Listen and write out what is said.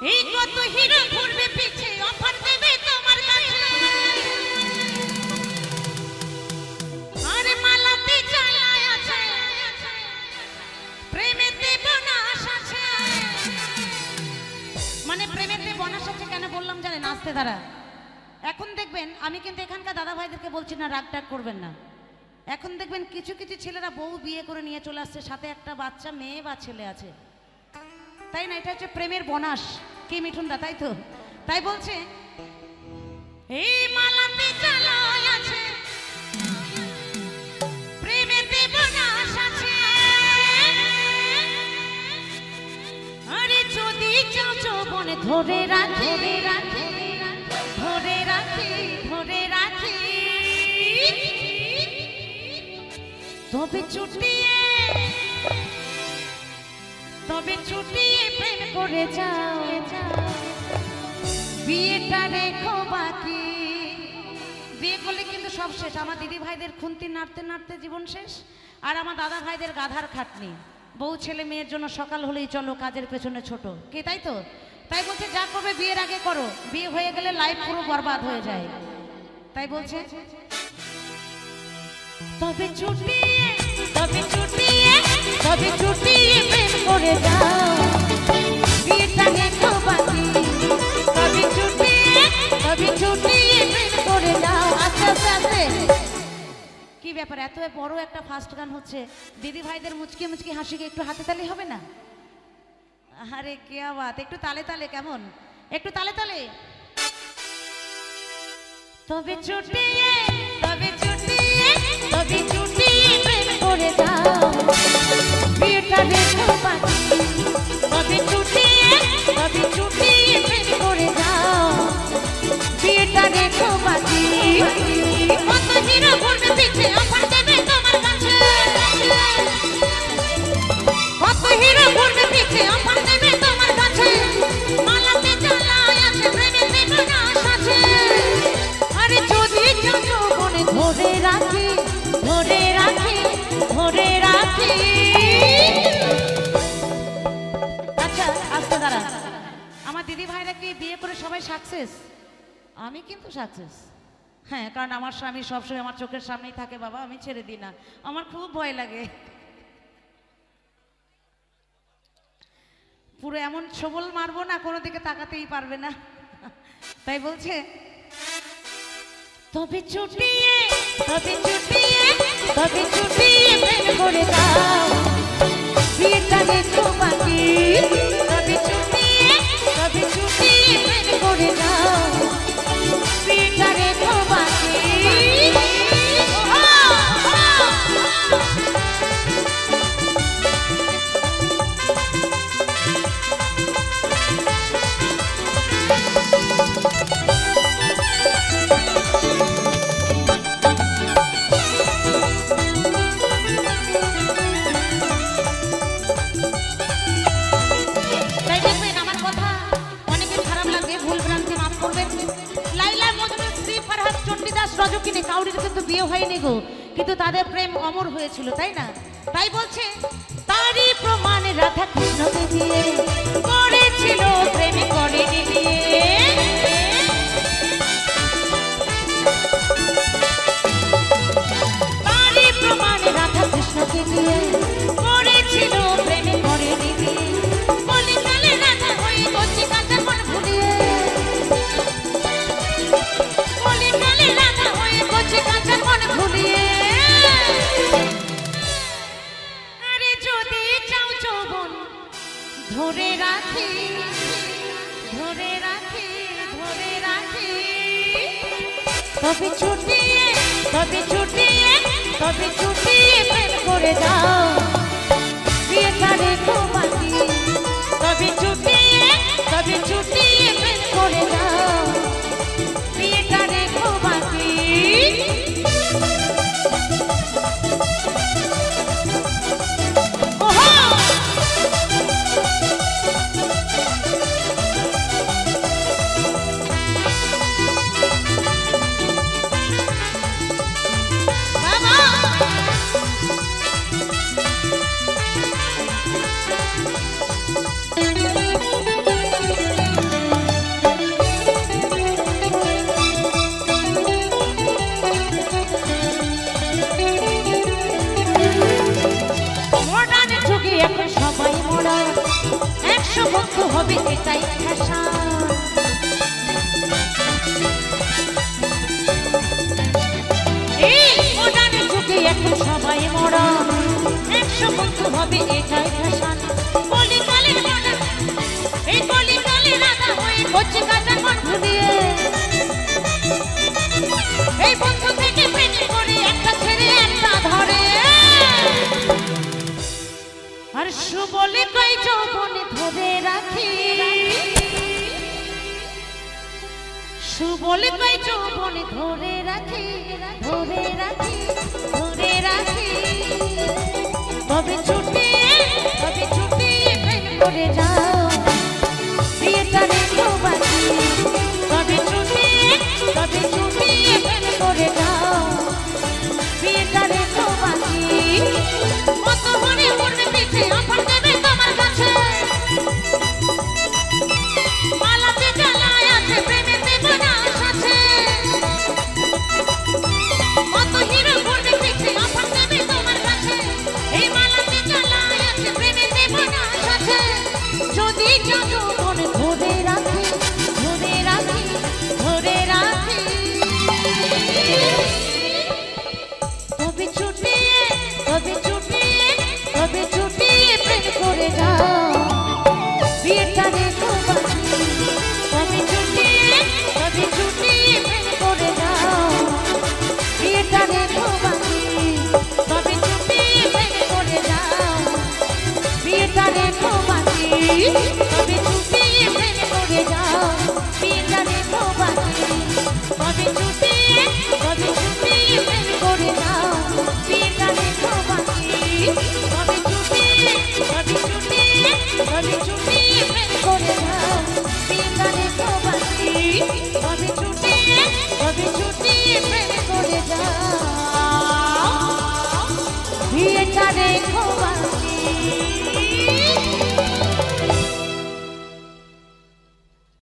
এই কত হিরো ঘুরবে পিছে অফার দেবে তোমার কাছে আরে মালাতে জ্বালায় আছে প্রেমেতে বনাশ আছে মানে প্রেমেতে বনাশ আছে কেন বললাম জানেন আস্তে ধারা এখন দেখবেন আমি কিন্তু এখানকার দাদা ভাইদেরকে বলছি না রাগ টাগ করবেন না এখন দেখবেন কিছু কিছু ছেলেরা বউ বিয়ে করে নিয়ে চলে আসছে সাথে একটা বাচ্চা মেয়ে বা ছেলে আছে তাই না এটা হচ্ছে প্রেমের বনাশ কি মিঠুনদা তাই তো তাই বলছে এই মালাতে জ্বালায় আছে প্রেমেতে বনাশ আছে আরে যদি চাও যৌবনে ধরে রাখি ধরে রাখি ধরে রাখি তবে ছুটিয়ে প্রেম করে যাও বিয়েটা রেখো বাকি বিয়ে করলে কিন্তু সব শেষ আমার দিদি ভাইদের খুন্তি নাড়তে নাড়তে জীবন শেষ আর আমার দাদা ভাইদের গাধার খাটনি বউ ছেলে মেয়ের জন্য সকাল হলেই চলো কাজের পেছনে ছোট কে তাই তো তাই বলছে যা করবে বিয়ের আগে করো বিয়ে হয়ে গেলে লাইফ পুরো বরবাদ হয়ে যায় তাই বলছে তবে ছুটিয়ে প্রেম করে যাও বিয়েটা রেখো বাকি তবে ছুটিয়ে প্রেম করে যাও আস্তে আস্তে আস্তে কি ব্যাপার এত বড় একটা ফাস্ট গান হচ্ছে দিদি ভাইদের মুচকি মুচকি হাসিকে একটু হাতে তালি হবে না আরে কি বাত একটু তালে তালে কেমন একটু তালে তালে তবে ছুটিয়ে প্রেম করে যাও বিয়েটা রেখো বাকি তবে ছুটিয়ে প্রেম করে যাও বিয়েটা রেখো বাকি কত হিরো ঘুরবে পিছে অফার দেবে তোমার কাছে কত হিরো ঘুরবে পিছে অফার দেবে তোমার কাছে মালাতে জ্বালায় আছে প্রেমেতে বনাশ আছে আরে যদি যৌবনে ধরে রাখি আচ্ছা আস্তে দাঁড়া আমার দিদি ভাইরা কি বিয়ে করে সবাই সাকসেস আমি কিন্তু সাকসেস হ্যাঁ কারণ আমার স্বামী সবসময় আমার চোখের সামনেই থাকে বাবা আমি ছেড়ে দিই না আমার খুব ভয় লাগে পুরো এমন ছবল মারবো না কোনো দিকে তাকাতেই পারবে না তাই বলছে তবে ছুটিয়ে প্রেম করে যাও বিয়েটা রেখো বাকি তবে ছুটিয়ে প্রেম করে যাও বিয়েটা রেখো বাকি রজকিনী কাউরির কিন্তু বিয়ে হয়নি গো কিন্তু তাদের প্রেম অমর হয়েছিল তাই না তাই বলছে তারই প্রমাণ রাধা কৃষ্ণকে দিয়ে করেছিল প্রেম করেনি বিয়ে তারই প্রমাণ রাধা কৃষ্ণকে দিয়ে করেছিল প্রেম করেনি বিয়ে বলি কালে রাধা হয়ে কচি কাঁচা মন ভুলিয়ে আরে যদি চাও যৌবন ধরে রাখি তবে ছুটিয়ে প্রেম করে যাও বিয়েটা রেখো বাকি তবে ছুটিয়ে প্রেম করে যাও বিয়েটা রেখো বাকি সবাই মোরা 100 বন্ধু হবে এটাই ফ্যাশন কলিকালের মানা এই কলিকালের রাধা হয়ে করছে কাটা বন্ধু দিয়ে এই বন্ধু থেকে প্রেম করে একটা ছেড়ে একটা ধরে আর সুবলে কই যৌবনে ধরে রাখি সুবলে কই যৌবনে ধরে রাখি ধরে রাখি ধরে রাখি তবে ছুটে প্রেম করে যা